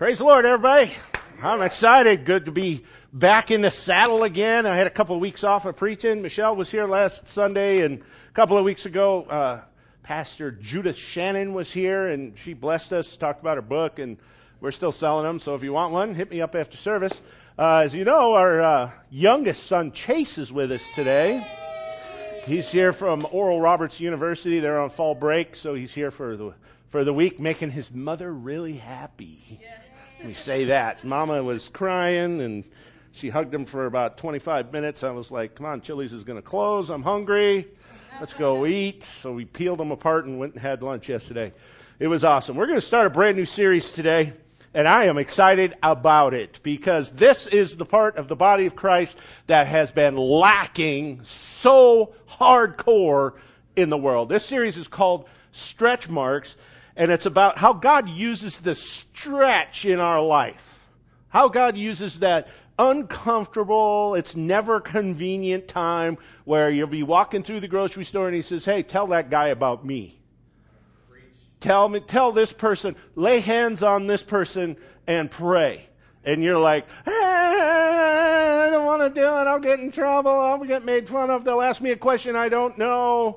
Praise the Lord, everybody. I'm excited. Good to be back in the saddle again. I had a couple of weeks off of preaching. Michelle was here last Sunday, and a couple of weeks ago, Pastor Judith Shannon was here, and she blessed us, talked about her book, and we're still selling them. So if you want one, hit me up after service. As you know, our youngest son, Chase, is with us today. He's here from Oral Roberts University. They're on fall break, so he's here for the week, making his mother really happy. Let me say that. Mama was crying, and she hugged him for about 25 minutes. I was like, come on, Chili's is going to close. I'm hungry. Let's go eat. So we peeled them apart and went and had lunch yesterday. It was awesome. We're going to start a brand new series today, and I am excited about it because this is the part of the body of Christ that has been lacking so hardcore in the world. This series is called Stretch Marks. And it's about how God uses the stretch in our life. How God uses that uncomfortable, it's never convenient time where you'll be walking through the grocery store and he says, hey, tell that guy about me. Tell this person, lay hands on this person and pray. And you're like, I don't want to do it. I'll get in trouble. I'll get made fun of. They'll ask me a question I don't know.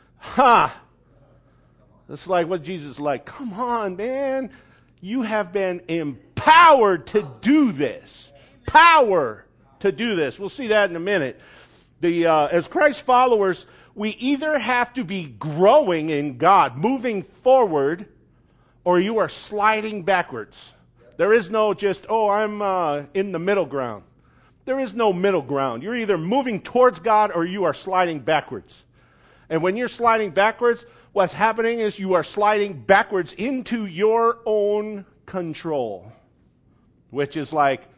It's like what Jesus is like, come on, man. You have been empowered to do this. Power to do this. We'll see that in a minute. As Christ followers, we either have to be growing in God, moving forward, or you are sliding backwards. There is no just, I'm in the middle ground. There is no middle ground. You're either moving towards God or you are sliding backwards. And when you're sliding backwards, what's happening is you are sliding backwards into your own control. Which is like,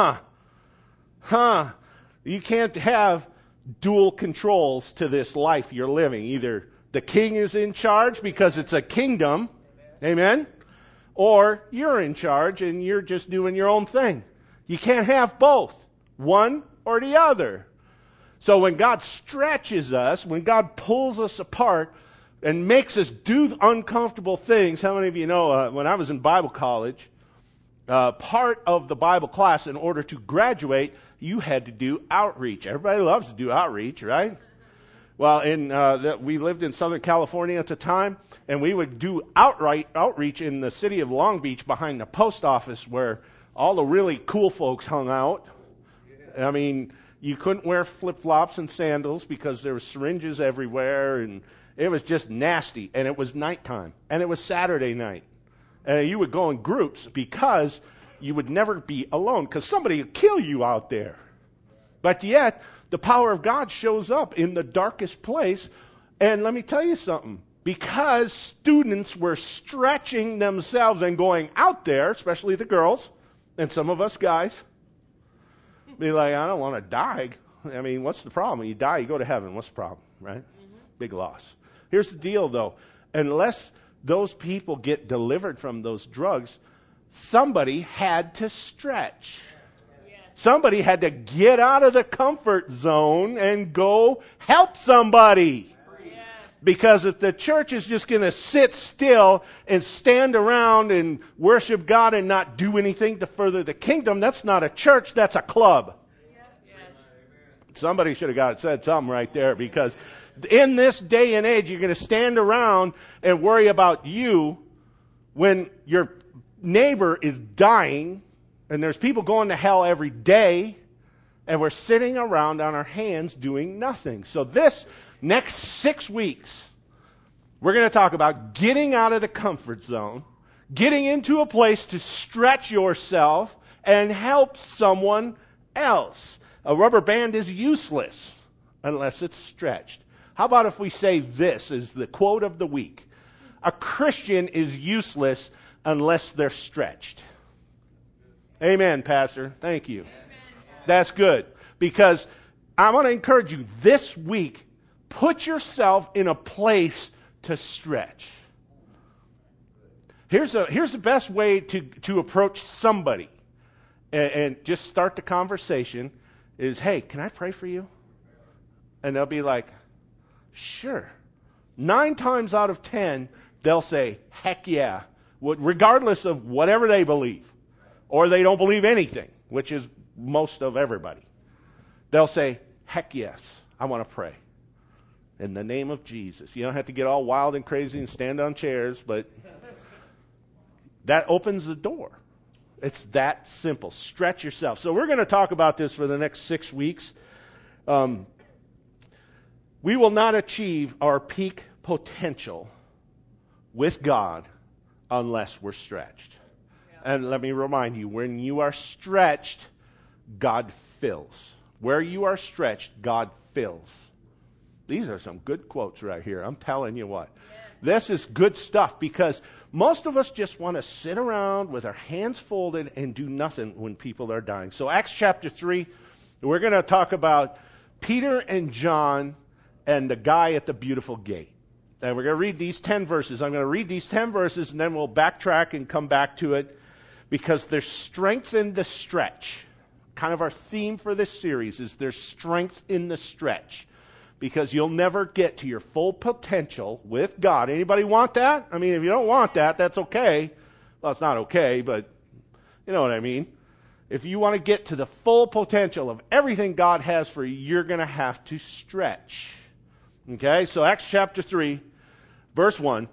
you can't have dual controls to this life you're living. Either the king is in charge because it's a kingdom, amen? Or you're in charge and you're just doing your own thing. You can't have both, one or the other. So when God stretches us, when God pulls us apart and makes us do uncomfortable things, how many of you know when I was in Bible college, part of the Bible class, in order to graduate, you had to do outreach. Everybody loves to do outreach, right? Well, we lived in Southern California at the time, and we would do outreach in the city of Long Beach behind the post office where all the really cool folks hung out. I mean, you couldn't wear flip-flops and sandals because there were syringes everywhere, and it was just nasty. And it was nighttime, and it was Saturday night. And you would go in groups because you would never be alone because somebody would kill you out there. But yet, the power of God shows up in the darkest place. And let me tell you something. Because students were stretching themselves and going out there, especially the girls, and some of us guys, be like, I don't want to die. I mean, what's the problem? When you die, you go to heaven. What's the problem, right? Big loss. Here's the deal, though. Unless those people get delivered from those drugs, somebody had to stretch. Somebody had to get out of the comfort zone and go help somebody. Because if the church is just going to sit still and stand around and worship God and not do anything to further the kingdom, that's not a church, that's a club. Somebody should have said something right there, because in this day and age, you're going to stand around and worry about you when your neighbor is dying and there's people going to hell every day, and we're sitting around on our hands doing nothing. So this next 6 weeks, we're going to talk about getting out of the comfort zone, getting into a place to stretch yourself and help someone else. A rubber band is useless unless it's stretched. How about if we say this is the quote of the week? A Christian is useless unless they're stretched. Amen, Pastor. Thank you. That's good. Because I want to encourage you this week, put yourself in a place to stretch. Here's the best way to approach somebody and just start the conversation is, hey, can I pray for you? And they'll be like, sure. 9 times out of 10, they'll say, heck yeah, regardless of whatever they believe. or they don't believe anything, which is most of everybody. They'll say, heck yes, I want to pray. In the name of Jesus. You don't have to get all wild and crazy and stand on chairs, but that opens the door. It's that simple. Stretch yourself. So we're going to talk about this for the next 6 weeks. We will not achieve our peak potential with God unless we're stretched. Yeah. And let me remind you, when you are stretched, God fills. Where you are stretched, God fills. These are some good quotes right here. I'm telling you what. Yeah. This is good stuff because most of us just want to sit around with our hands folded and do nothing when people are dying. So Acts chapter 3, we're going to talk about Peter and John and the guy at the beautiful gate. And we're going to read these 10 verses. I'm going to read these 10 verses and then we'll backtrack and come back to it because there's strength in the stretch. Kind of our theme for this series is there's strength in the stretch. Because you'll never get to your full potential with God. Anybody want that? I mean, if you don't want that, that's okay. Well, it's not okay, but you know what I mean. If you want to get to the full potential of everything God has for you, you're going to have to stretch. Okay, so Acts chapter 3, verse 1.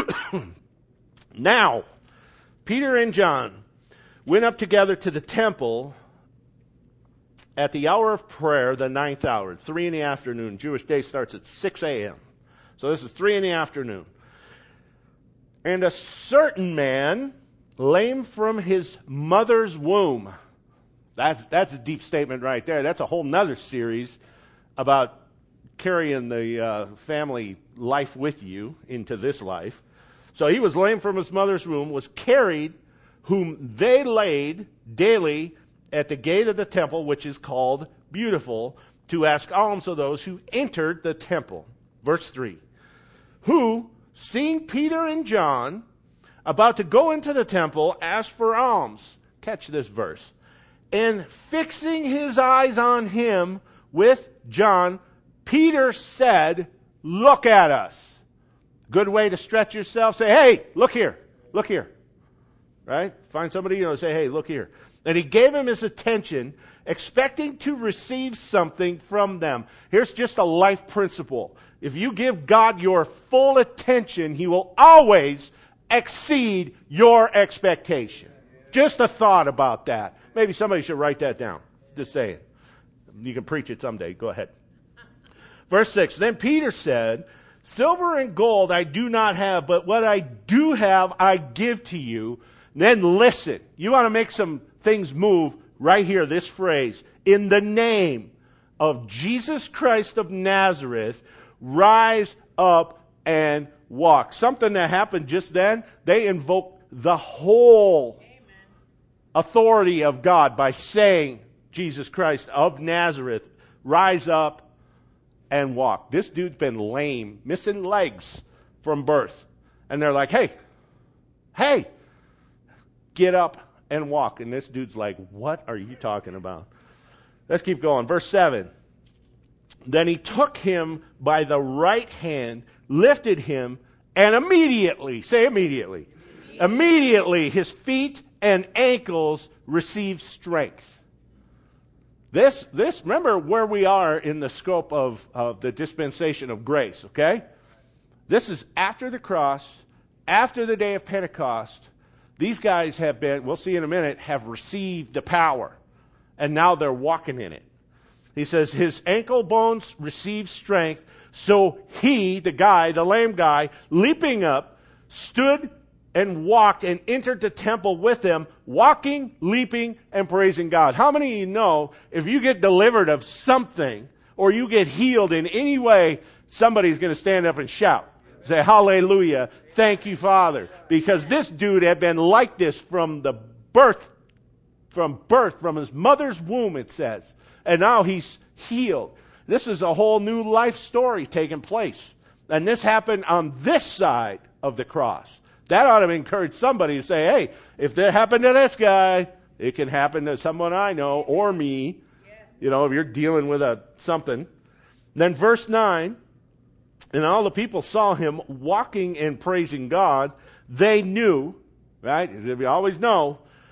Now, Peter and John went up together to the temple at the hour of prayer, the 9th hour, 3 in the afternoon. Jewish day starts at 6 a.m. So this is 3 in the afternoon. And a certain man, lame from his mother's womb. That's a deep statement right there. That's a whole nother series about carrying the family life with you into this life. So he was lame from his mother's womb, was carried, whom they laid daily at the gate of the temple, which is called Beautiful, to ask alms of those who entered the temple. Verse 3. Who, seeing Peter and John about to go into the temple, asked for alms. Catch this verse. And fixing his eyes on him with John, Peter said, look at us. Good way to stretch yourself. Say, hey, look here. Look here. Right? Find somebody, say, hey, look here. And he gave him his attention, expecting to receive something from them. Here's just a life principle. If you give God your full attention, he will always exceed your expectation. Just a thought about that. Maybe somebody should write that down. Just saying. You can preach it someday. Go ahead. Verse 6, then Peter said, silver and gold I do not have, but what I do have I give to you. Then listen. You want to make some things move right here, this phrase. In the name of Jesus Christ of Nazareth, rise up and walk. Something that happened just then, they invoked the whole authority of God by saying, Jesus Christ of Nazareth, rise up and walk. This dude's been lame, missing legs from birth. And they're like, hey, get up and walk. And this dude's like, what are you talking about? Let's keep going. Verse 7. Then he took him by the right hand, lifted him, and immediately, say immediately, immediately his feet and ankles received strength. This, remember where we are in the scope of the dispensation of grace, okay? This is after the cross, after the day of Pentecost. These guys have been, we'll see in a minute, have received the power. And now they're walking in it. He says, his ankle bones received strength. So he, the guy, the lame guy, leaping up, stood and walked and entered the temple with them, walking, leaping, and praising God. How many of you know if you get delivered of something or you get healed in any way, somebody's going to stand up and shout. Say, hallelujah, thank you, Father. Because this dude had been like this from his mother's womb, it says. And now he's healed. This is a whole new life story taking place. And this happened on this side of the cross. That ought to encourage somebody to say, hey, if that happened to this guy, it can happen to someone I know or me. Yes. You know, if you're dealing with something. Then verse 9, and all the people saw him walking and praising God. They knew, right, as we always know,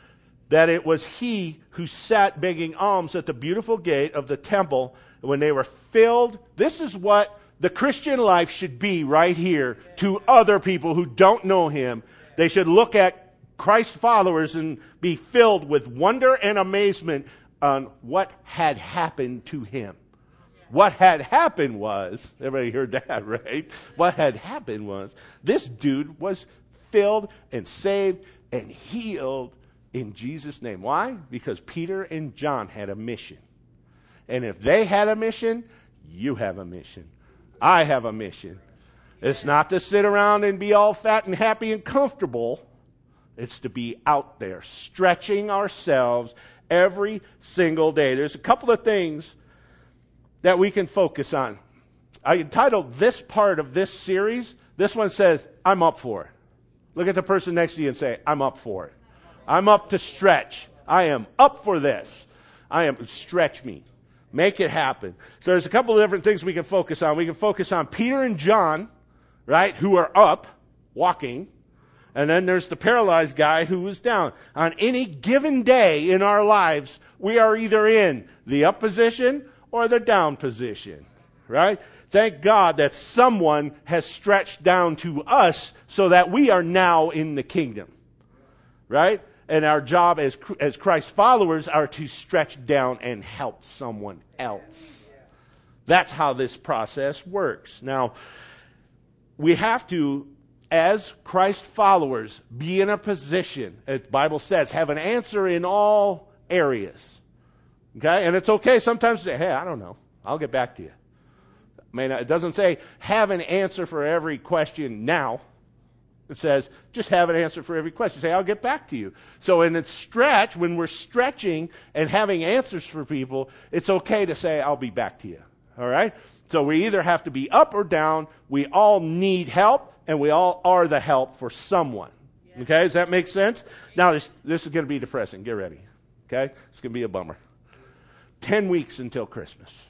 that it was he who sat begging alms at the beautiful gate of the temple when they were filled. This is what the Christian life should be right here to other people who don't know him. They should look at Christ followers and be filled with wonder and amazement on what had happened to him. What had happened was, everybody heard that, right? What had happened was, this dude was filled and saved and healed in Jesus' name. Why? Because Peter and John had a mission. And if they had a mission, you have a mission. I have a mission. It's not to sit around and be all fat and happy and comfortable. It's to be out there, stretching ourselves every single day. There's a couple of things that we can focus on. I entitled this part of this series, this one says, I'm up for it. Look at the person next to you and say, I'm up for it. I'm up to stretch. I am up for this. Stretch me. Make it happen. So there's a couple of different things we can focus on. We can focus on Peter and John, right, who are up, walking. And then there's the paralyzed guy who was down. On any given day in our lives, we are either in the up position or the down position, right? Thank God that someone has stretched down to us so that we are now in the kingdom, right? And our job as Christ followers are to stretch down and help someone else. That's how this process works. Now, we have to, as Christ followers, be in a position, as the Bible says, have an answer in all areas. Okay? And it's okay sometimes to say, hey, I don't know. I'll get back to you. I mean, it doesn't say have an answer for every question now. It says just have an answer for every question. Say, I'll get back to you. So in its stretch, when we're stretching and having answers for people, it's okay to say, I'll be back to you. All right? So we either have to be up or down. We all need help, and we all are the help for someone. Okay? Does that make sense? Now, this is going to be depressing. Get ready. Okay? It's going to be a bummer. 10 weeks until Christmas.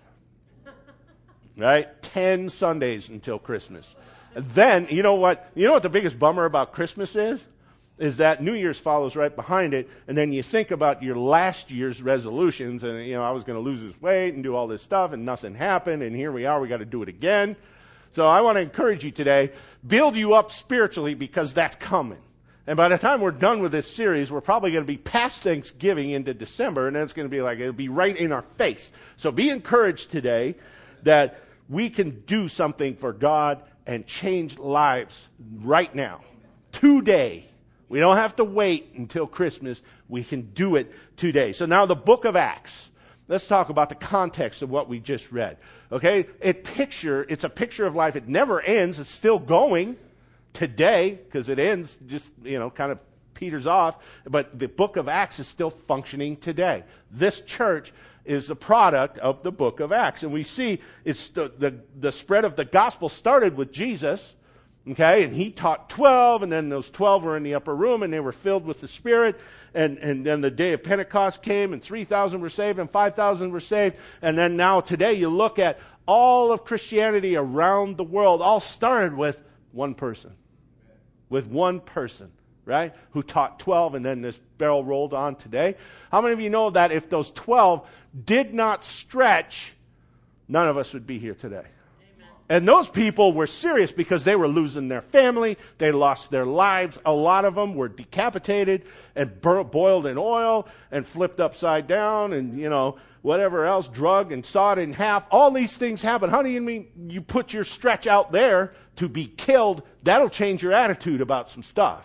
Right? 10 Sundays until Christmas. And then, you know what the biggest bummer about Christmas is? Is that New Year's follows right behind it, and then you think about your last year's resolutions, and, I was going to lose this weight and do all this stuff, and nothing happened, and here we are, we got to do it again. So I want to encourage you today, build you up spiritually, because that's coming. And by the time we're done with this series, we're probably going to be past Thanksgiving into December, and then it's going to be like, it'll be right in our face. So be encouraged today that we can do something for God and change lives right now, today. We don't have to wait until Christmas. We can do it today. So now the book of Acts. Let's talk about the context of what we just read. Okay? It's a picture of life. It never ends. It's still going today, because it ends just, kind of peters off. But the book of Acts is still functioning today. This church is the product of the book of Acts. And we see it's the spread of the gospel started with Jesus, okay, and he taught 12, and then those 12 were in the upper room, and they were filled with the Spirit, and then the day of Pentecost came, and 3,000 were saved, and 5,000 were saved, and then now today you look at all of Christianity around the world, all started with one person. With one person. Right? Who taught 12, and then this barrel rolled on today. How many of you know that if those 12 did not stretch, none of us would be here today? Amen. And those people were serious because they were losing their family. They lost their lives. A lot of them were decapitated and boiled in oil and flipped upside down and, whatever else, drugged and sawed in half. All these things happen. How do you mean you put your stretch out there to be killed? That'll change your attitude about some stuff.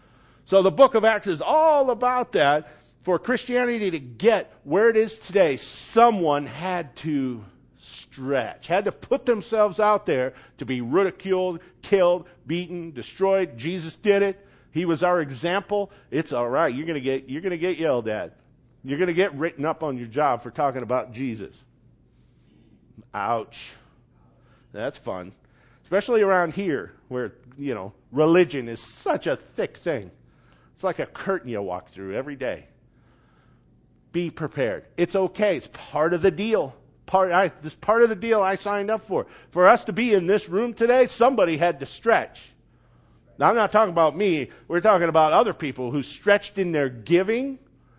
So the book of Acts is all about that. For Christianity to get where it is today, someone had to stretch, had to put themselves out there to be ridiculed, killed, beaten, destroyed. Jesus did it. He was our example. It's all right. You're going to get yelled at. You're going to get written up on your job for talking about Jesus. Ouch. That's fun. Especially around here where, religion is such a thick thing. It's like a curtain you walk through every day. Be prepared. It's okay. It's part of the deal. This part of the deal I signed up for. For us to be in this room today, somebody had to stretch. Now, I'm not talking about me. We're talking about other people who stretched in their giving,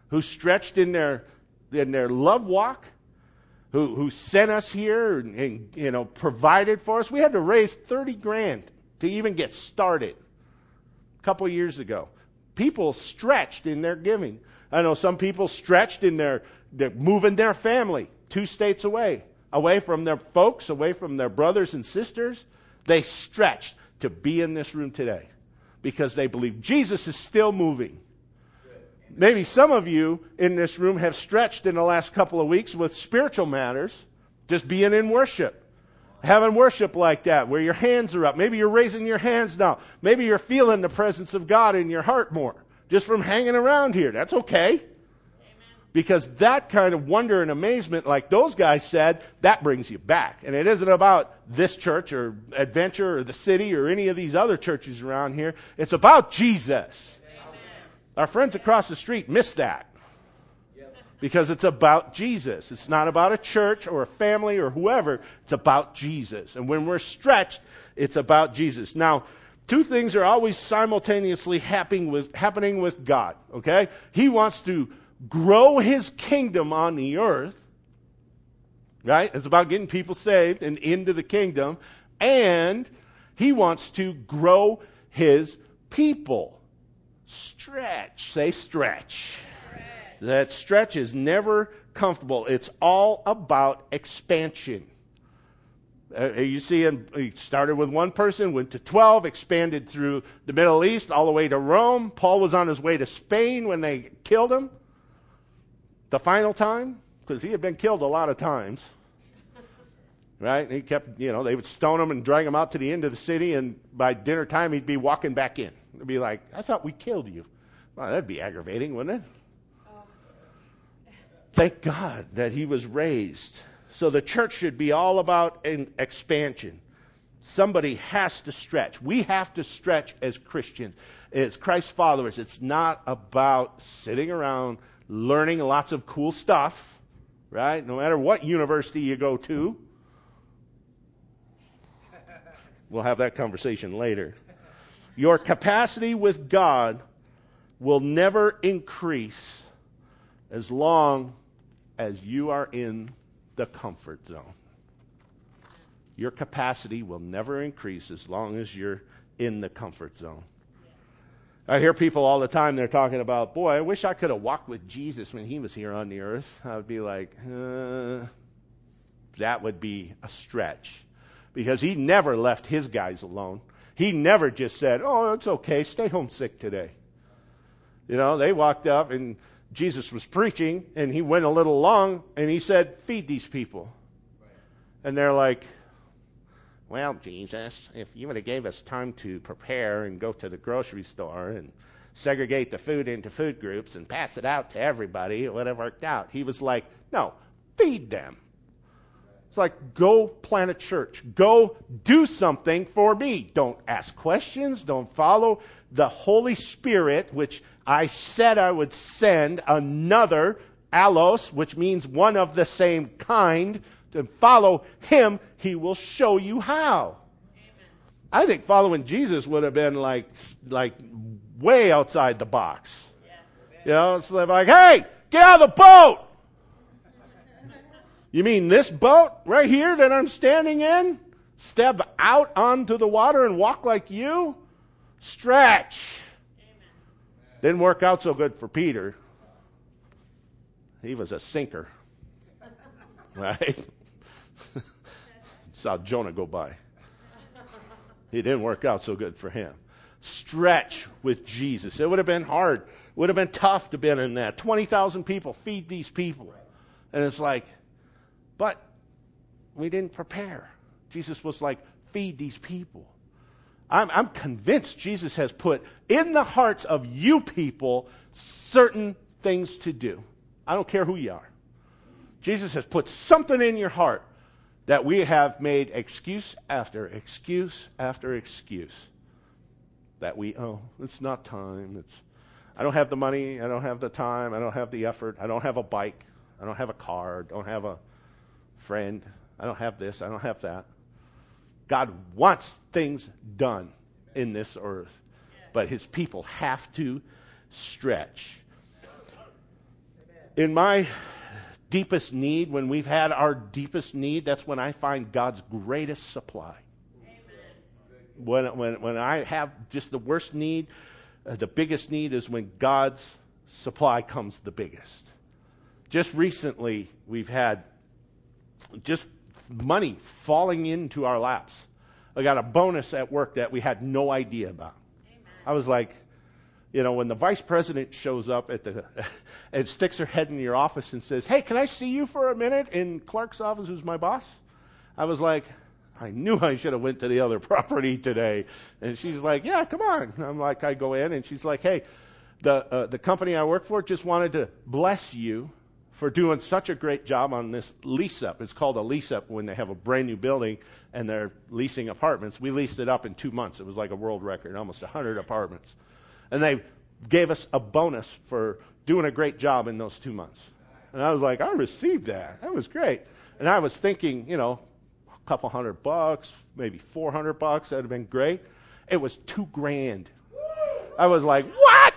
who stretched in their love walk, who sent us here and provided for us. We had to raise $30,000 to even get started a couple of years ago. People stretched in their giving. I know some people stretched in they're moving their family 2 states away from their folks, away from their brothers and sisters. They stretched to be in this room today because they believe Jesus is still moving. Maybe some of you in this room have stretched in the last couple of weeks with spiritual matters, just being in worship. Having worship like that, where your hands are up. Maybe you're raising your hands now. Maybe you're feeling the presence of God in your heart more, just from hanging around here. That's okay. Amen. Because that kind of wonder and amazement, like those guys said, that brings you back. And it isn't about this church or Adventure or the city or any of these other churches around here. It's about Jesus. Amen. Our friends across the street miss that. Because it's about Jesus. It's not about a church or a family or whoever. It's about Jesus. And when we're stretched, it's about Jesus. Now, 2 things are always simultaneously happening with God. Okay? He wants to grow his kingdom on the earth. Right? It's about getting people saved and into the kingdom. And he wants to grow his people. Stretch. Say stretch. That stretch is never comfortable. It's all about expansion. You see, he started with 1 person, went to 12, expanded through the Middle East, all the way to Rome. Paul was on his way to Spain when they killed him. The final time, because he had been killed a lot of times. Right? And he kept, they would stone him and drag him out to the end of the city, and by dinner time, he'd be walking back in. It'd be like, I thought we killed you. Well, that'd be aggravating, wouldn't it? Thank God that he was raised. So the church should be all about an expansion. Somebody has to stretch. We have to stretch as Christians, as Christ followers. It's not about sitting around learning lots of cool stuff, right? No matter what university you go to. We'll have that conversation later. Your capacity with God will never increase as long as you are in the comfort zone. Your capacity will never increase as long as you're in the comfort zone. I hear people all the time, they're talking about, boy, I wish I could have walked with Jesus when he was here on the earth. I would be like, that would be a stretch. Because he never left his guys alone. He never just said, oh, it's okay, stay home sick today. They walked up and Jesus was preaching, and he went a little long, and he said, feed these people. Right. And they're like, well, Jesus, if you would have gave us time to prepare and go to the grocery store and segregate the food into food groups and pass it out to everybody, it would have worked out. He was like, no, feed them. It's like, go plant a church. Go do something for me. Don't ask questions. Don't follow the Holy Spirit, which I said I would send another, allos, which means one of the same kind. To follow him, he will show you how. Amen. I think following Jesus would have been like way outside the box. Yes. It's like, hey, get out of the boat. You mean this boat right here that I'm standing in? Step out onto the water and walk like you? Stretch. Amen. Didn't work out so good for Peter. He was a sinker. Right? Saw Jonah go by. It didn't work out so good for him. Stretch with Jesus. It would have been hard. It would have been tough to be in that. 20,000 people, feed these people. And it's like, but we didn't prepare. Jesus was like, feed these people. I'm convinced Jesus has put in the hearts of you people certain things to do. I don't care who you are. Jesus has put something in your heart that we have made excuse after excuse after excuse. That it's not time. I don't have the money. I don't have the time. I don't have the effort. I don't have a bike. I don't have a car. I don't have a friend. I don't have this. I don't have that. God wants things done in this earth, but his people have to stretch. in my deepest need, when we've had our deepest need, that's when I find God's greatest supply. When I have just the worst need, the biggest need is when God's supply comes the biggest. Just recently, we've had just money falling into our laps. I got a bonus at work that we had no idea about. Amen. I was like, when the vice president shows up and sticks her head in your office and says, "Hey, can I see you for a minute in Clark's office, who's my boss?" I was like, I knew I should have went to the other property today. And she's like, "Yeah, come on." And I'm like, I go in, and she's like, "Hey, the company I work for just wanted to bless you for doing such a great job on this lease-up." It's called a lease-up when they have a brand-new building and they're leasing apartments. We leased it up in 2 months. It was like a world record, almost 100 apartments. And they gave us a bonus for doing a great job in those 2 months. And I was like, I received that. That was great. And I was thinking, a couple $100, maybe $400, that'd have been great. It was $2,000. I was like, what?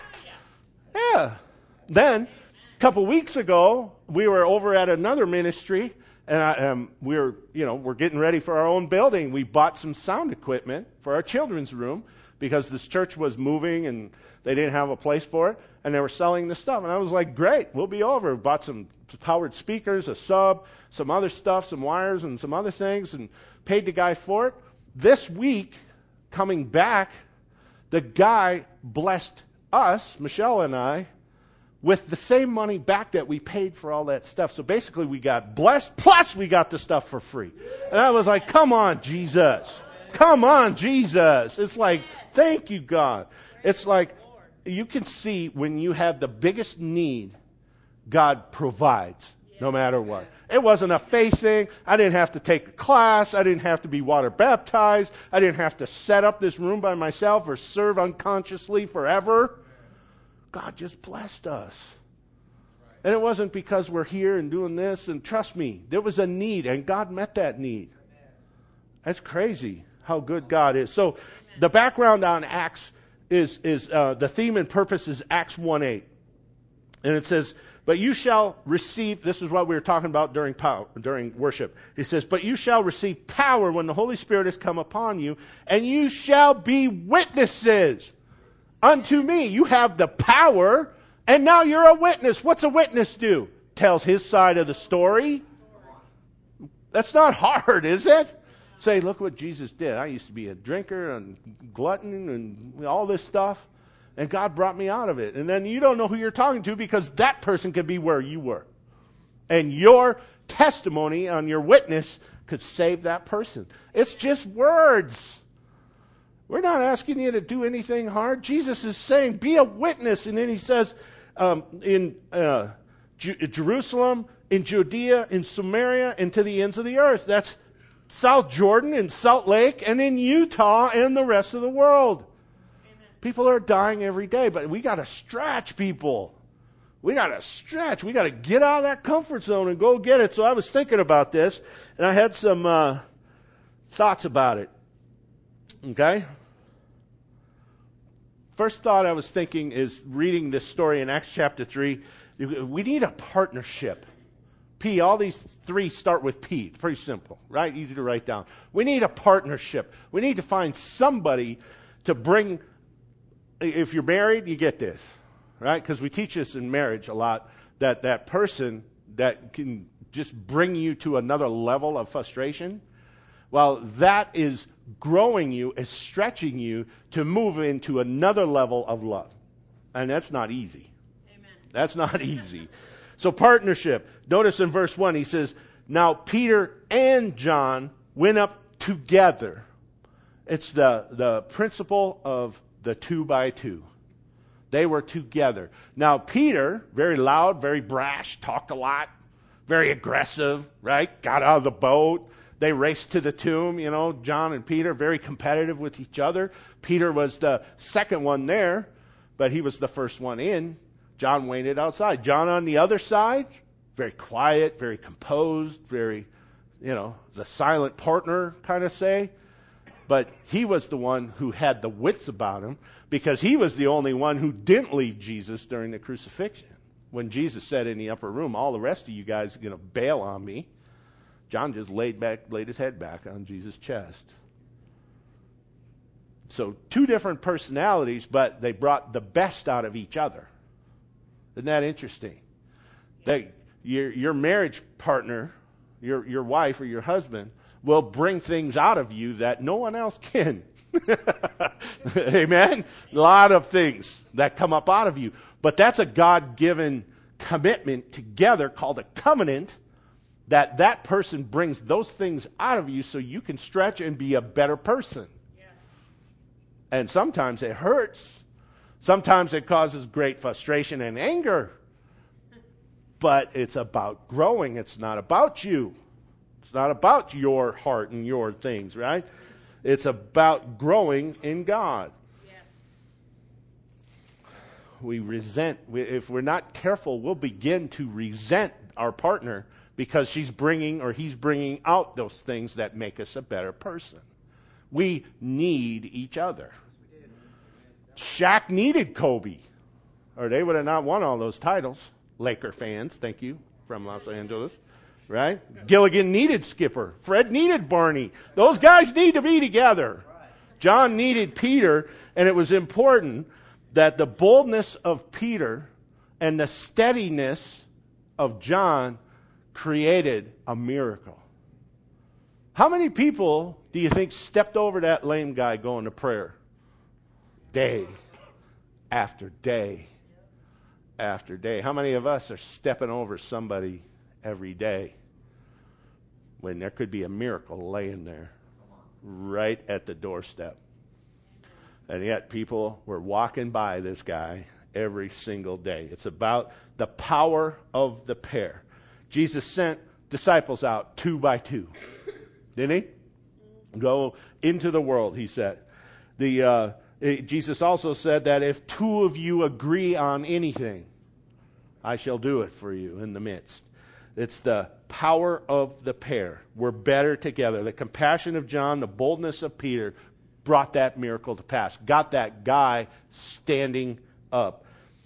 Yeah. Then, a couple weeks ago, we were over at another ministry, and we're getting ready for our own building. We bought some sound equipment for our children's room because this church was moving and they didn't have a place for it, and they were selling this stuff. And I was like, great, we'll be over. Bought some powered speakers, a sub, some other stuff, some wires and some other things, and paid the guy for it. This week, coming back, the guy blessed us, Michelle and I, with the same money back that we paid for all that stuff. So basically we got blessed, plus we got the stuff for free. And I was like, come on, Jesus. Come on, Jesus. It's like, thank you, God. It's like, you can see when you have the biggest need, God provides no matter what. It wasn't a faith thing. I didn't have to take a class. I didn't have to be water baptized. I didn't have to set up this room by myself or serve unconsciously forever. God just blessed us. And it wasn't because we're here and doing this. And trust me, there was a need, and God met that need. That's crazy how good God is. So the background on Acts is the theme and purpose is Acts 1:8. And it says, but you shall receive, this is what we were talking about during worship. It says, but you shall receive power when the Holy Spirit has come upon you, and you shall be witnesses unto me. You have the power, and now you're a witness. What's a witness do? Tells his side of the story. That's not hard, is it? Say, look what Jesus did. I used to be a drinker and glutton and all this stuff, and God brought me out of it. And then you don't know who you're talking to because that person could be where you were. And your testimony on your witness could save that person. It's just words. We're not asking you to do anything hard. Jesus is saying, be a witness. And then he says, in Jerusalem, in Judea, in Samaria, and to the ends of the earth. That's South Jordan and Salt Lake and in Utah and the rest of the world. Amen. People are dying every day, but we got to stretch people. We got to stretch. We got to get out of that comfort zone and go get it. So I was thinking about this, and I had some thoughts about it. Okay? First thought I was thinking is reading this story in Acts chapter 3. We need a partnership. P, all these three start with P. It's pretty simple, right? Easy to write down. We need a partnership. We need to find somebody to bring, if you're married, you get this, right? Because we teach this in marriage a lot, that person that can just bring you to another level of frustration, well, that is growing you, is stretching you to move into another level of love. And that's not easy. Amen. That's not easy. So partnership. Notice in verse 1, he says, now Peter and John went up together. It's the principle of the 2 by 2. They were together. Now Peter, very loud, very brash, talked a lot, very aggressive, right? Got out of the boat. They raced to the tomb, John and Peter, very competitive with each other. Peter was the second one there, but he was the first one in. John waited outside. John on the other side, very quiet, very composed, very, the silent partner kind of say. But he was the one who had the wits about him because he was the only one who didn't leave Jesus during the crucifixion. When Jesus said in the upper room, all the rest of you guys are going to bail on me, John just laid his head back on Jesus' chest. So 2 different personalities, but they brought the best out of each other. Isn't that interesting? That your marriage partner, your wife or your husband, will bring things out of you that no one else can. Amen? A lot of things that come up out of you. But that's a God-given commitment together called a covenant, that person brings those things out of you so you can stretch and be a better person. Yes. And sometimes it hurts. Sometimes it causes great frustration and anger. But it's about growing. It's not about you. It's not about your heart and your things, right? It's about growing in God. Yes. If we're not careful, we'll begin to resent our partner because she's bringing or he's bringing out those things that make us a better person. We need each other. Shaq needed Kobe, or they would have not won all those titles. Laker fans, thank you, from Los Angeles. Right? Gilligan needed Skipper. Fred needed Barney. Those guys need to be together. John needed Peter, and it was important that the boldness of Peter and the steadiness of John created a miracle. How many people do you think stepped over that lame guy going to prayer? Day after day after day. How many of us are stepping over somebody every day when there could be a miracle laying there right at the doorstep? And yet people were walking by this guy every single day. It's about the power of the pair. Jesus sent disciples out 2 by 2. Didn't he? Go into the world, he said. Jesus also said that if 2 of you agree on anything, I shall do it for you in the midst. It's the power of the pair. We're better together. The compassion of John, the boldness of Peter brought that miracle to pass. Got that guy standing up.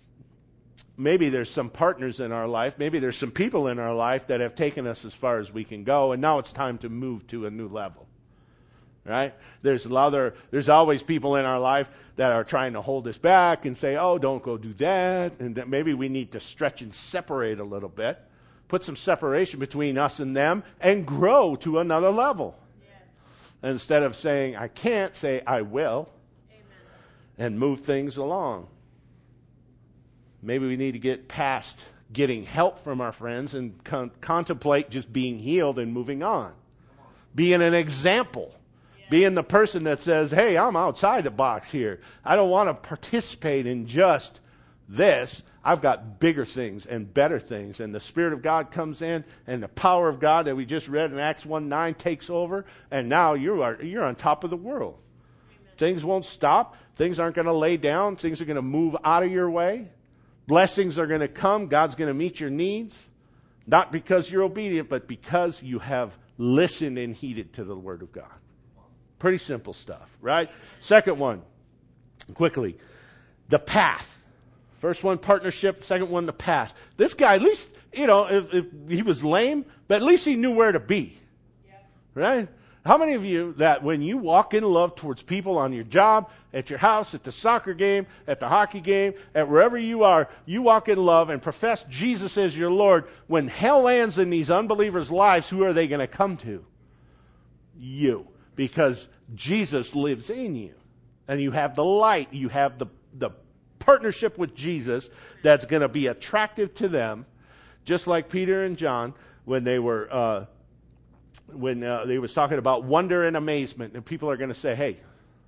Maybe there's some partners in our life. Maybe there's some people in our life that have taken us as far as we can go, and now it's time to move to a new level. Right? There's always people in our life that are trying to hold us back and say, oh, don't go do that. And that maybe we need to stretch and separate a little bit. Put some separation between us and them and grow to another level. Yes. Instead of saying, I can't, say, I will. Amen. And move things along. Maybe we need to get past getting help from our friends and contemplate just being healed and moving on. Being an example. Being the person that says, hey, I'm outside the box here. I don't want to participate in just this. I've got bigger things and better things. And the Spirit of God comes in, and the power of God that we just read in Acts 1:9 takes over, and now you're on top of the world. Amen. Things won't stop. Things aren't going to lay down. Things are going to move out of your way. Blessings are going to come. God's going to meet your needs. Not because you're obedient, but because you have listened and heeded to the Word of God. Pretty simple stuff, right? Second one, quickly, the path. First one, partnership. Second one, the path. This guy, at least, if he was lame, but at least he knew where to be, right? How many of you that when you walk in love towards people on your job, at your house, at the soccer game, at the hockey game, at wherever you are, you walk in love and profess Jesus as your Lord. When hell lands in these unbelievers' lives, who are they going to come to? You. Because Jesus lives in you. And you have the light. You have the partnership with Jesus that's going to be attractive to them. Just like Peter and John when they were they was talking about wonder and amazement. And people are going to say, hey,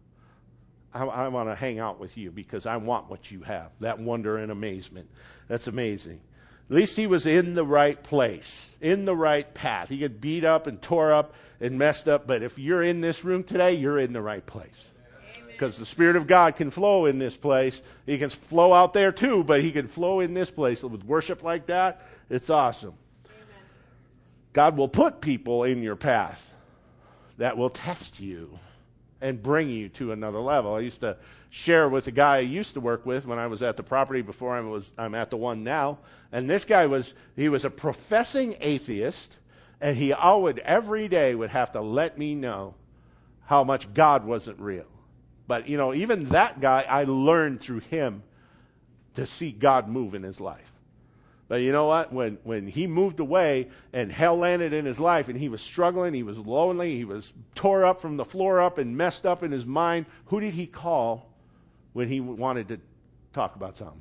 I want to hang out with you because I want what you have. That wonder and amazement. That's amazing. At least he was in the right place, in the right path. He got beat up and tore up and messed up, but if you're in this room today, you're in the right place. Because the Spirit of God can flow in this place. He can flow out there too, but he can flow in this place. With worship like that, it's awesome. Amen. God will put people in your path that will test you and bring you to another level. I used to share with the guy I used to work with when I was at the property before I'm at the one now. And this guy was a professing atheist, and he every day would have to let me know how much God wasn't real. But, even that guy, I learned through him to see God move in his life. But you know what? When he moved away and hell landed in his life and he was struggling, he was lonely, he was tore up from the floor up and messed up in his mind, who did he call when he wanted to talk about something?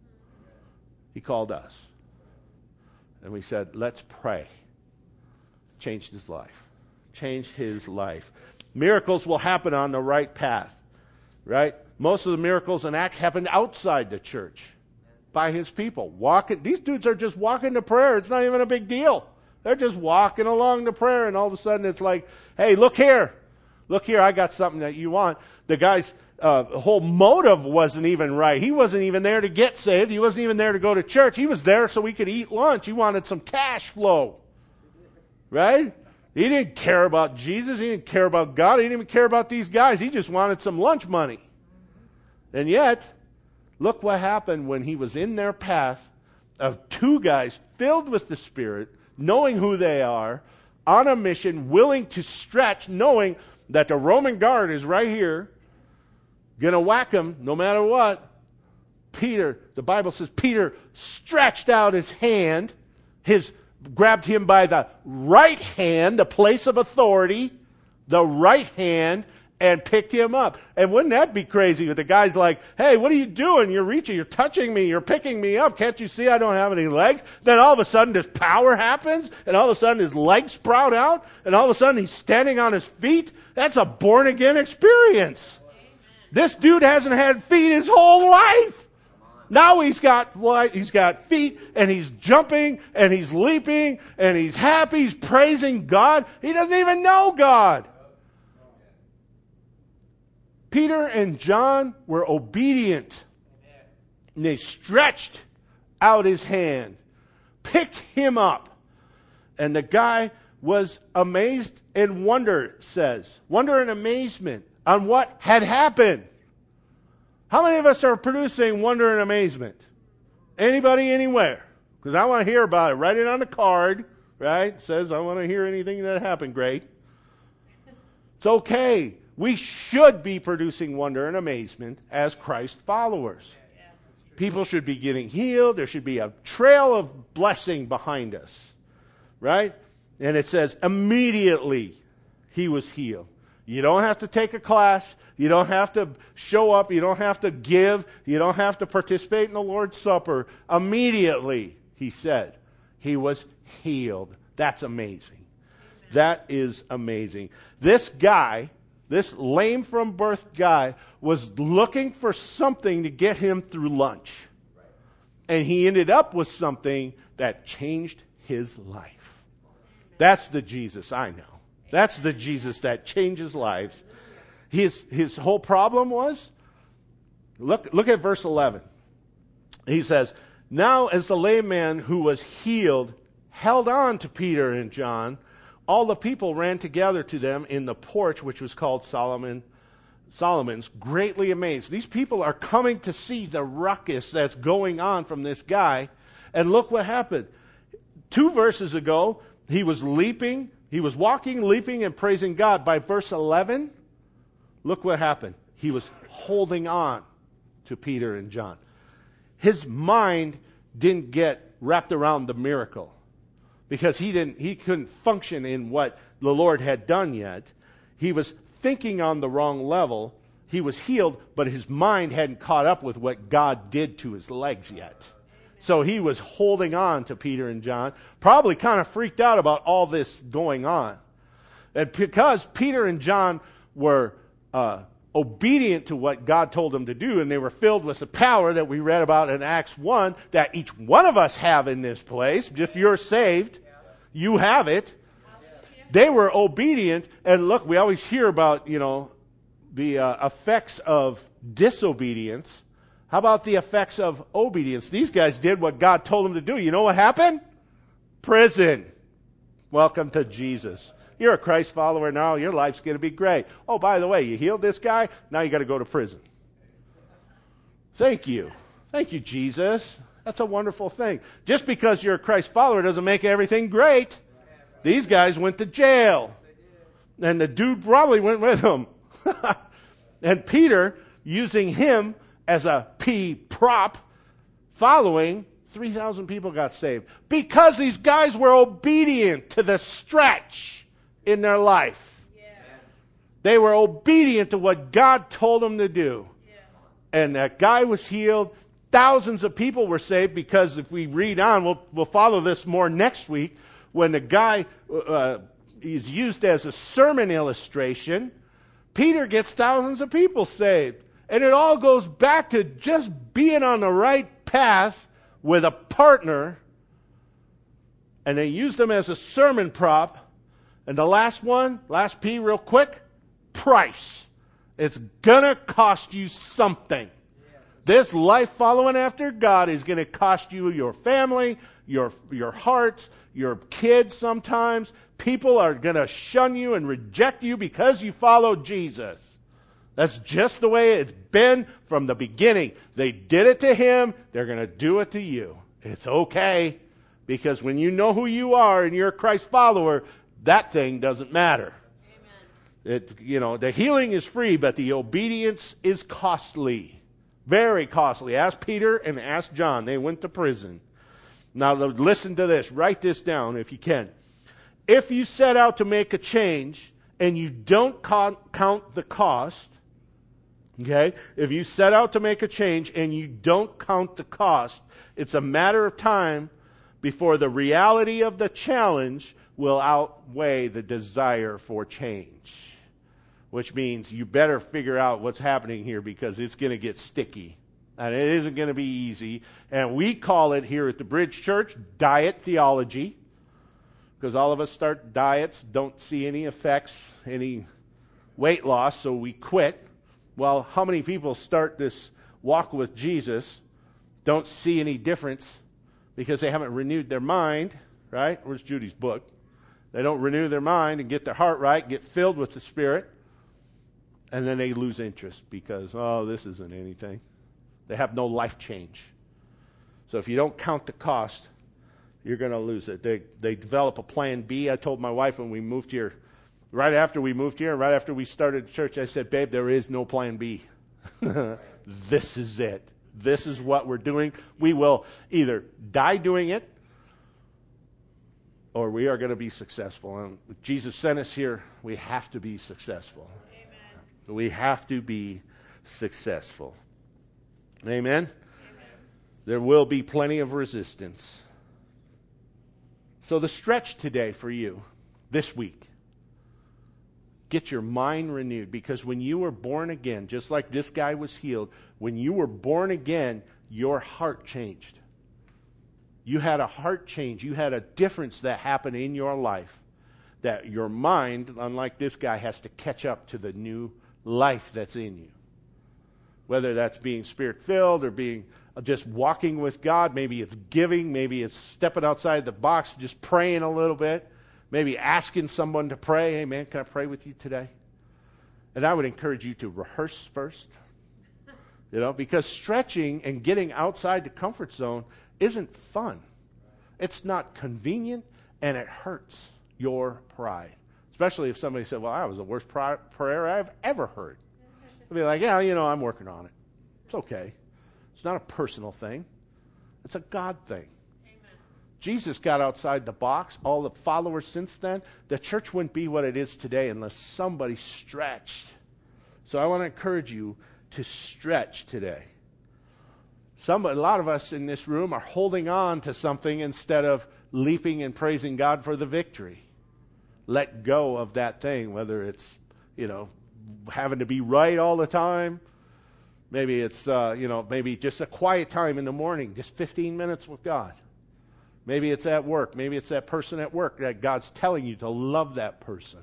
He called us. And we said, let's pray. Changed his life. Changed his life. Miracles will happen on the right path, right? Most of the miracles in Acts happened outside the church by his people. These dudes are just walking to prayer. It's not even a big deal. They're just walking along to prayer, and all of a sudden it's like, hey, look here. Look here, I got something that you want. The guy's whole motive wasn't even right. He wasn't even there to get saved. He wasn't even there to go to church. He was there so we could eat lunch. He wanted some cash flow. Right? He didn't care about Jesus. He didn't care about God. He didn't even care about these guys. He just wanted some lunch money. And yet, look what happened when he was in their path of two guys filled with the Spirit, knowing who they are, on a mission, willing to stretch, knowing that the Roman guard is right here, going to whack him no matter what. Peter, the Bible says, Peter stretched out his hand, grabbed him by the right hand, the place of authority, the right hand, and picked him up. And wouldn't that be crazy if the guy's like, hey, what are you doing? You're reaching, you're touching me, you're picking me up. Can't you see I don't have any legs? Then all of a sudden this power happens, and all of a sudden his legs sprout out, and all of a sudden he's standing on his feet. That's a born-again experience. Amen. This dude hasn't had feet his whole life. Now he's got feet, and he's jumping, and he's leaping, and he's happy, he's praising God. He doesn't even know God. Peter and John were obedient. And they stretched out his hand, picked him up. And the guy was amazed and wonder and amazement on what had happened. How many of us are producing wonder and amazement? Anybody, anywhere? Because I want to hear about it. Write it on the card, right? It says, I want to hear anything that happened. Great. It's okay. We should be producing wonder and amazement as Christ followers. People should be getting healed. There should be a trail of blessing behind us, right? And it says, immediately he was healed. You don't have to take a class. You don't have to show up. You don't have to give. You don't have to participate in the Lord's Supper. Immediately, he said, he was healed. That's amazing. That is amazing. This guy, this lame from birth guy, was looking for something to get him through lunch. And he ended up with something that changed his life. That's the Jesus I know. That's the Jesus that changes lives. His whole problem was, look at verse 11. He says, now as the lame man who was healed held on to Peter and John, all the people ran together to them in the porch, which was called Solomon's, greatly amazed. These people are coming to see the ruckus that's going on from this guy. And look what happened. 2 verses ago, he was leaping. He was walking, leaping, and praising God. By verse 11, look what happened. He was holding on to Peter and John. His mind didn't get wrapped around the miracle because he couldn't function in what the Lord had done yet. He was thinking on the wrong level. He was healed, but his mind hadn't caught up with what God did to his legs yet. So he was holding on to Peter and John, probably kind of freaked out about all this going on. And because Peter and John were obedient to what God told them to do, and they were filled with the power that we read about in Acts 1, that each one of us have in this place. If you're saved, you have it. They were obedient. And look, we always hear about, the effects of disobedience. How about the effects of obedience? These guys did what God told them to do. You know what happened? Prison. Welcome to Jesus. You're a Christ follower now. Your life's going to be great. Oh, by the way, you healed this guy. Now you got to go to prison. Thank you. Thank you, Jesus. That's a wonderful thing. Just because you're a Christ follower doesn't make everything great. These guys went to jail. And the dude probably went with them. And Peter, using him as a prop, following, 3,000 people got saved. Because these guys were obedient to the stretch in their life. Yes. They were obedient to what God told them to do. Yes. And that guy was healed. Thousands of people were saved because if we read on, we'll follow this more next week, when the guy is used as a sermon illustration, Peter gets thousands of people saved. And it all goes back to just being on the right path with a partner. And they used them as a sermon prop. And the last one, last P real quick, price. It's going to cost you something. This life following after God is going to cost you your family, your heart, your kids sometimes. People are going to shun you and reject you because you follow Jesus. That's just the way it's been from the beginning. They did it to him. They're going to do it to you. It's okay, because when you know who you are and you're a Christ follower, that thing doesn't matter. Amen. The healing is free, but the obedience is costly. Very costly. Ask Peter and ask John. They went to prison. Now listen to this. Write this down if you can. If you set out to make a change and you don't count the cost, okay? If you set out to make a change and you don't count the cost, it's a matter of time before the reality of the challenge will outweigh the desire for change. Which means you better figure out what's happening here, because it's going to get sticky. And it isn't going to be easy. And we call it here at the Bridge Church diet theology. Because all of us start diets, don't see any effects, any weight loss, so we quit. Well, how many people start this walk with Jesus, don't see any difference because they haven't renewed their mind, right? Where's Judy's book? They don't renew their mind and get their heart right, get filled with the Spirit. And then they lose interest because, this isn't anything. They have no life change. So if you don't count the cost, you're going to lose it. They develop a plan B. I told my wife when we moved here, right after we moved here, and right after we started church, I said, babe, there is no plan B. This is it. This is what we're doing. We will either die doing it, or we are going to be successful. And Jesus sent us here. We have to be successful. We have to be successful. Amen? Amen? There will be plenty of resistance. So the stretch today for you, this week, get your mind renewed. Because when you were born again, just like this guy was healed, when you were born again, your heart changed. You had a heart change. You had a difference that happened in your life. That your mind, unlike this guy, has to catch up to the new life that's in you. Whether that's being Spirit-filled or being just walking with God. Maybe it's giving. Maybe it's stepping outside the box, just praying a little bit. Maybe asking someone to pray. Hey, man, can I pray with you today? And I would encourage you to rehearse first. Because stretching and getting outside the comfort zone isn't fun. It's not convenient, and it hurts your pride. Especially if somebody said, well, that was the worst prayer I've ever heard. I'd be like, yeah, I'm working on it. It's okay. It's not a personal thing. It's a God thing. Amen. Jesus got outside the box. All the followers since then, the church wouldn't be what it is today unless somebody stretched. So I want to encourage you to stretch today. A lot of us in this room are holding on to something instead of leaping and praising God for the victory. Let go of that thing, whether it's, having to be right all the time. Maybe it's, maybe just a quiet time in the morning, just 15 minutes with God. Maybe it's at work. Maybe it's that person at work that God's telling you to love that person.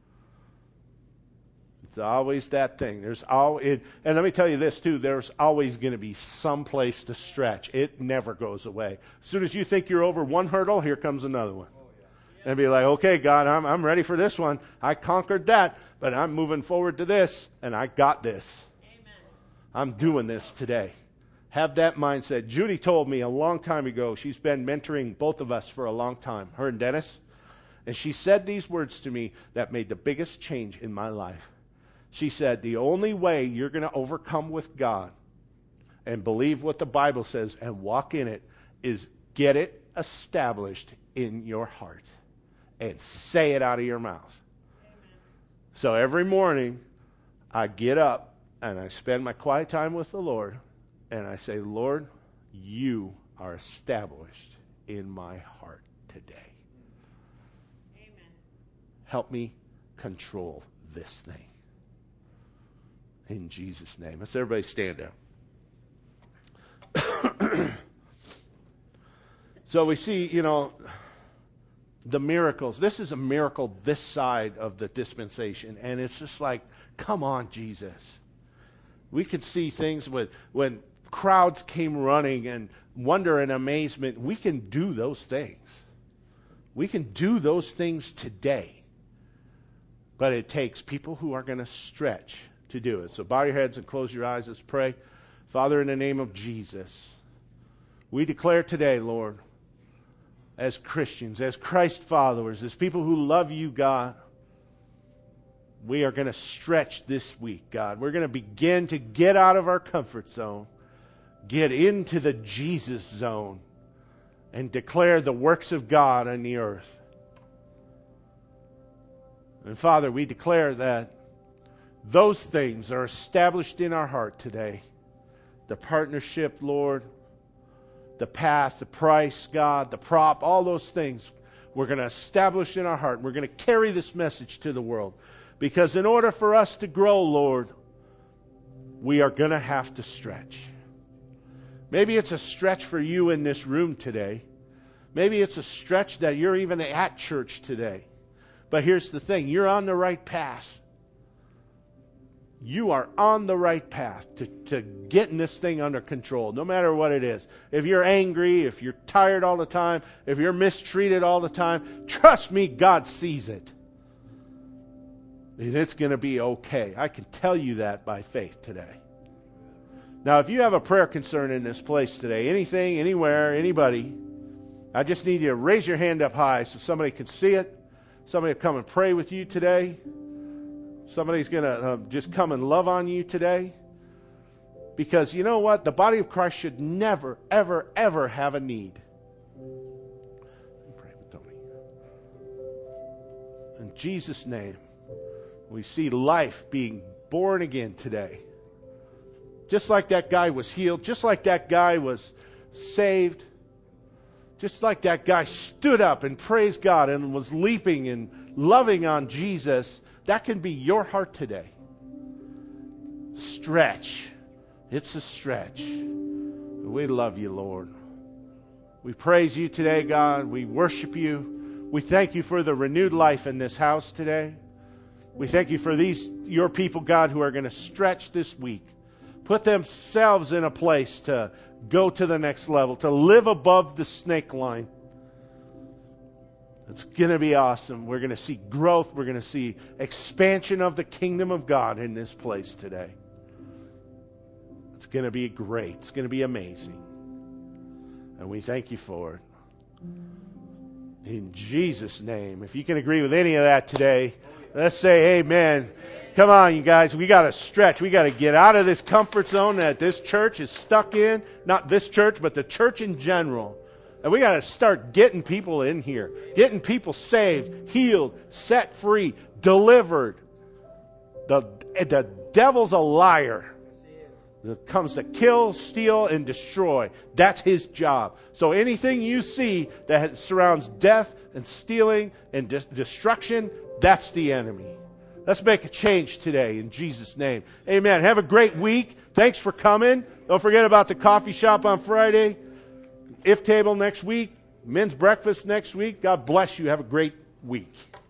It's always that thing. And let me tell you this too, there's always going to be some place to stretch. It never goes away. As soon as you think you're over one hurdle, here comes another one. And be like, okay, God, I'm ready for this one. I conquered that, but I'm moving forward to this, and I got this. Amen. I'm doing this today. Have that mindset. Judy told me a long time ago, she's been mentoring both of us for a long time, her and Dennis. And she said these words to me that made the biggest change in my life. She said, the only way you're going to overcome with God and believe what the Bible says and walk in it is get it established in your heart and say it out of your mouth. Amen. So every morning I get up and I spend my quiet time with the Lord and I say, Lord, you are established in my heart today. Amen. Help me control this thing. In Jesus' name. Let's everybody stand up. So we see, the miracles. This is a miracle this side of the dispensation. And it's just like, come on, Jesus. We could see things when crowds came running and wonder and amazement. We can do those things. We can do those things today. But it takes people who are going to stretch to do it. So bow your heads and close your eyes. Let's pray. Father, in the name of Jesus, we declare today, Lord, as Christians, as Christ followers, as people who love you, God, we are going to stretch this week, God. We're going to begin to get out of our comfort zone, get into the Jesus zone, and declare the works of God on the earth. And Father, we declare that those things are established in our heart today. The partnership, Lord, the path, the price, God, the prop, all those things we're going to establish in our heart. We're going to carry this message to the world. Because in order for us to grow, Lord, we are going to have to stretch. Maybe it's a stretch for you in this room today. Maybe it's a stretch that you're even at church today. But here's the thing. You're on the right path. You are on the right path to getting this thing under control, no matter what it is. If you're angry, if you're tired all the time, if you're mistreated all the time, trust me, God sees it. And it's going to be okay. I can tell you that by faith today. Now, if you have a prayer concern in this place today, anything, anywhere, anybody, I just need you to raise your hand up high so somebody can see it. Somebody will come and pray with you today. Somebody's going to just come and love on you today. Because you know what? The body of Christ should never, ever, ever have a need. Pray with Tony. In Jesus' name, we see life being born again today. Just like that guy was healed, just like that guy was saved, just like that guy stood up and praised God and was leaping and loving on Jesus, that can be your heart today. Stretch. It's a stretch. We love you, Lord. We praise you today, God. We worship you. We thank you for the renewed life in this house today. We thank you for these, your people, God, who are going to stretch this week. Put themselves in a place to go to the next level, to live above the snake line. It's going to be awesome. We're going to see growth. We're going to see expansion of the kingdom of God in this place today. It's going to be great. It's going to be amazing. And we thank you for it. In Jesus' name. If you can agree with any of that today, let's say amen. Come on, you guys. We got to stretch. We got to get out of this comfort zone that this church is stuck in. Not this church, but the church in general. And we got to start getting people in here. Getting people saved, healed, set free, delivered. The devil's a liar. That comes to kill, steal, and destroy. That's his job. So anything you see that surrounds death and stealing and destruction, that's the enemy. Let's make a change today in Jesus' name. Amen. Have a great week. Thanks for coming. Don't forget about the coffee shop on Friday. If table next week. Men's breakfast next week. God bless you. Have a great week.